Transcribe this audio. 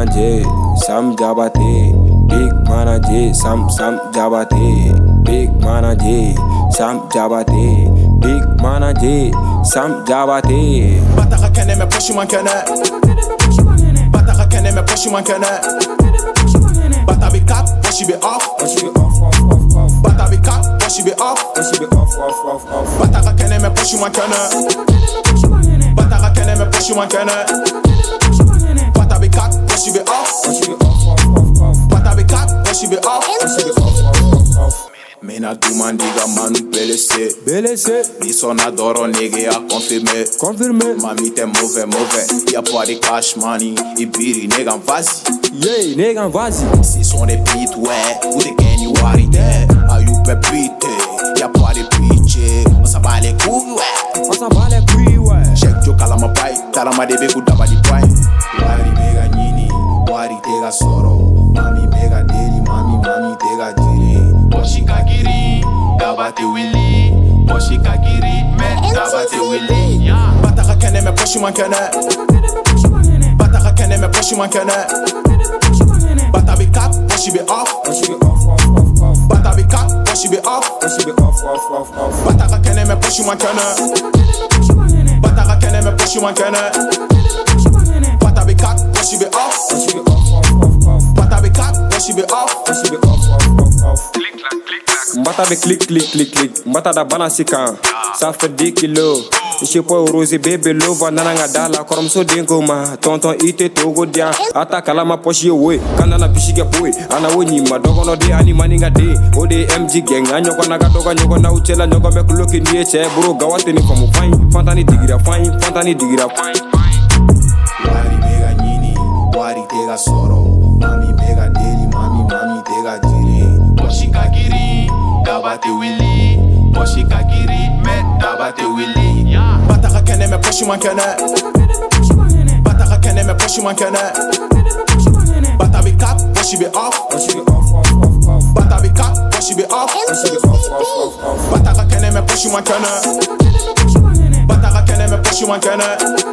manager, Sam Jabate. Big manager, Sam Jabate. Big manager, Sam Jabate. Big manager, Sam Jabate. Bataka kene me push man kene. Bataka kene me push man kene. Bata be cap, push be off. Bata be cap, push be off. Bataka kene me push man kene. Bataka kene me push man kene. Bata be cap, push be off. Bata be cap, push be off. Mina tu mandiga manu belese. Biso na doro nigga a confirme. Mami te move. Ya pode cash money e biri nigga vazi. Yeah, nigga vazi. Si son de beat ouais, ou de kenny wari de. Ayu pe beat, ya pode pitch. Osa bale kui ouais. Check jo kalama pai, talama de beku daba di pai. Wari mega nini, wari tega soro. Mami mega deli, mami tega jiri. Poshikagiri, dabate willy. Poshikagiri, me dabate willy. Bataka kene me poshi man kene. Bataka kene me poshi man kene. Bata be cap, poshi be off. Bata be cap, poshi be off. Bataka kene me poshi man kene. Bataka kene me poshi man kene. Bata be cap, poshi be off. Bata be cap, poshi be off. Mbata be click. Mbata da banasika. Ça fait 10 kilos. Je peux rose bébé lova nananga dala korom so dengo ma tonton ite togo dia ata kala ma poshi we kanana bishige boy ana woni ma dogono de ani maninga de ode MG gang anyo kona ga doga nyogo na uchela nyogo me kuloki ni che bro gawate ni komo fine fantani digira fine. Wari mega nini wari tega soro mami mega deli mami tega jiri poshikagiri dabate willy poshikagiri me dabate willy. Bataka kene me push man kene. Bataka kene me push man kene. Bata be cap, push be off. Bata be cap, push be off. Bataka kene me push man kene. Bataka kene me push man kene.